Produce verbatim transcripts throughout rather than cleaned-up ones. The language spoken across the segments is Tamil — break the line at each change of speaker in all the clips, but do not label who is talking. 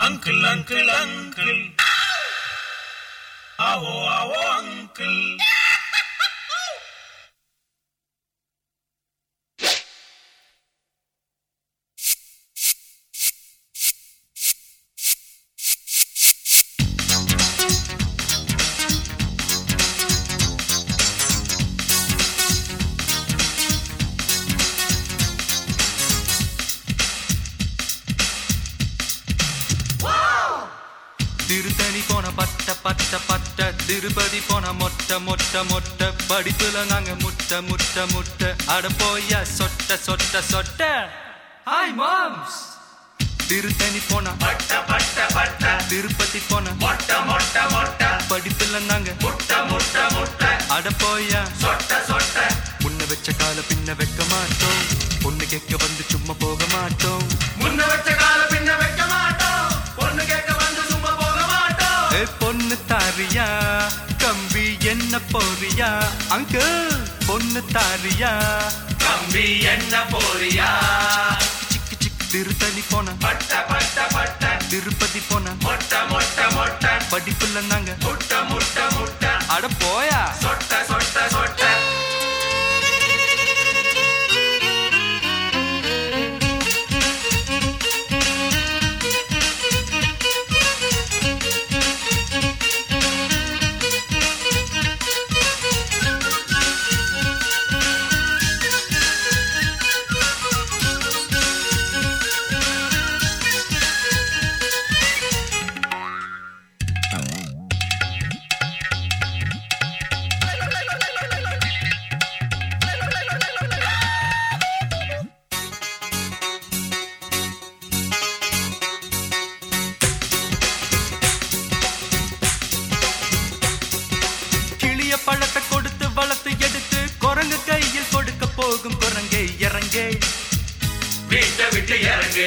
Uncle, uncle, uncle. Awo, awo, uncle.
Tiruttani போன பட்ட பட்ட பட்ட திருப்பதி போன மொட்டை மொட்டை மொட்டை படிப்புல நாங்க முட்டை முட்டை முட்டை அட போயா சொட்ட சொட்ட சொட்ட ஹாய் மாம்ஸ் திருத்தணி போன
பட்ட பட்ட பட்ட
திருப்பதி போன
மொட்டை மொட்டை மொட்டை
படிப்புல நாங்க
முட்டை முட்டை முட்டை
அட போயா
சொட்ட சொட்ட
முன்ன வச்ச கால பின்ன வைக்க மாட்டோம் பொண்ணு கேட்க வந்து சும்மா போக மாட்டோம்
முன்ன வச்ச கால பின்ன வைக்க மாட்டோம் பொண்ணு கேட்க வந்து சும்மா போக மாட்டோம்
ஏ பொண்ணு தாரியா கம்பி என்ன போறியா அங்கிள் பொண்ணு தாரியா
கம்பி என்ன போறியா
சிக்கு சிக்கு திருத்தணி போன
பட்ட பட்ட பட்ட
திருப்பதி போன
மொட்டை மொட்டை மொட்டை
படிப்புல நாங்க
முட்டை முட்டை முட்டை
அட போயா
சொட்ட சொட்ட சொட்ட
பழத்தை கொடுத்து வளர்த்து எடுத்து குரங்கு கையில் கொடுக்க போகும் குரங்கே இறங்கே
வீட்டை விட்டு இறங்கு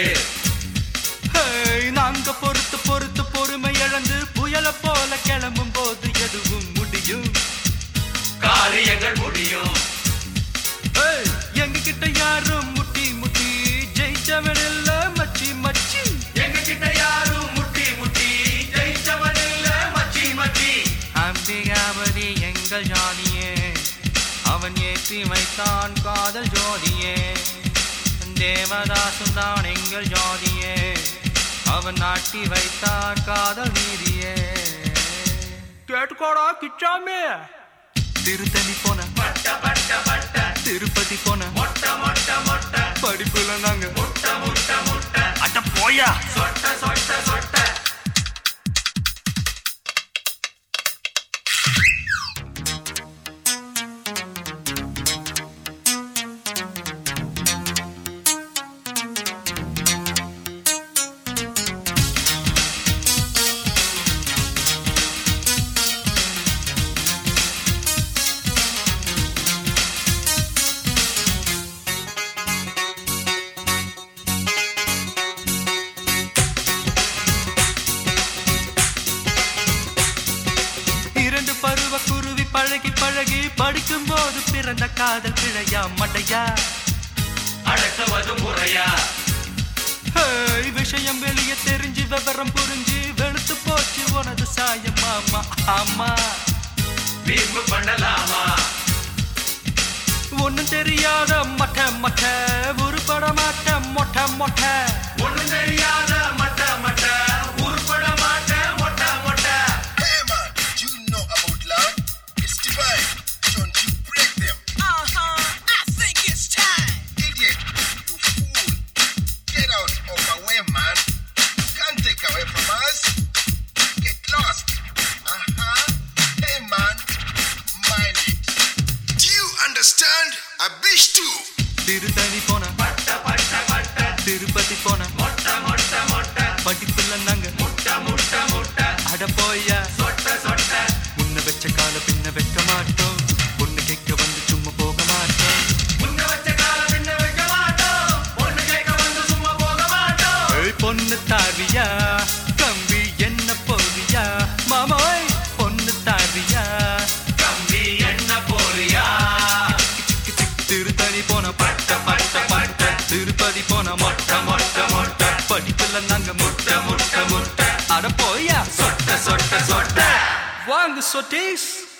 நாங்க பொறுத்து பொறுத்து பொறுமை இழந்து புயல போல கிளம்பும் போது எதுவும் முடியும்
காரியங்கள் முடியும்
எங்க கிட்ட யாரும் முட்டி முட்டி ஜெயிச்சவன் இல்ல மச்சி மச்சி
எங்க கிட்ட யாரும் முட்டி முட்டி ஜெயிச்சவன் இல்ல மச்சி மச்சி
அம்பிகாபதி எங்கள் ஜாதியே அவன் ஏற்றி வைத்தான் காதல் ஜோதியே தேவதாசும் தான் எங்கள் ஜாதியே அவன் நாட்டி வைத்தான் காதல் நீதியே கேட்டுக்கோடா கிச்சாமே திருத்தணி போன
பட்ட பட்ட பட்ட
திருப்பதி போன
மொட்டை மொட்டை மொட்டை
படிப்புல நாங்க
முட்டை முட்டை முட்டை
அட போயா
சொட்ட சொட்ட சொட்ட
பருவ குருவி பழகி பழகி படிக்கும் போது பிறந்த காதல் பிழையா மட்டையா
அடக்குவது முறையா
விஷயம் வெளியே தெரிஞ்சு விவரம் புரிஞ்சு வெளுத்து போச்சு உனது சாயம் மாமா ஆமா
வீம்பு பண்ணலாமா
ஒன்னும் தெரியாத மொட்டை மொட்டை உருப்பட மாட்ட மொட்டை மொட்டை
ஒன்னும் தெரியாத மட்ட மட்ட உருப்பட மாட்ட மொட்டை மொட்டை
திருத்தணி போன
பட்ட பட்ட பட்ட
திருப்பதி போன
மொட்டை மொட்டை மொட்டை
படிப்புல நாங்க
முட்டை முட்டை முட்டை
அட போயா
சொட்ட சொட்ட
முன்ன வச்ச கால பின்ன வைக்க மாட்டோம் பொண்ணு கேட்க வந்து சும்மா போக மாட்டோம்
முன்ன வச்ச கால பின்ன வைக்க மாட்டோம் பொண்ணு கேட்க வந்து சும்மா போக மாட்டோம்
பொண்ணு தாரியா கம்பி என்ன போறியா மாமோய் பொண்ணு தாரியா
கம்பி என்ன போறியா
திருத்தணி போன பட்ட பட்ட பட்ட திருப்பதி போன மொட்டை மொட்டை மொட்டை படிப்புல நாங்க முட்டை முட்டை முட்டை அட போயா சொட்ட சொட்ட சொட்ட வாங்க சொட்டீஸ்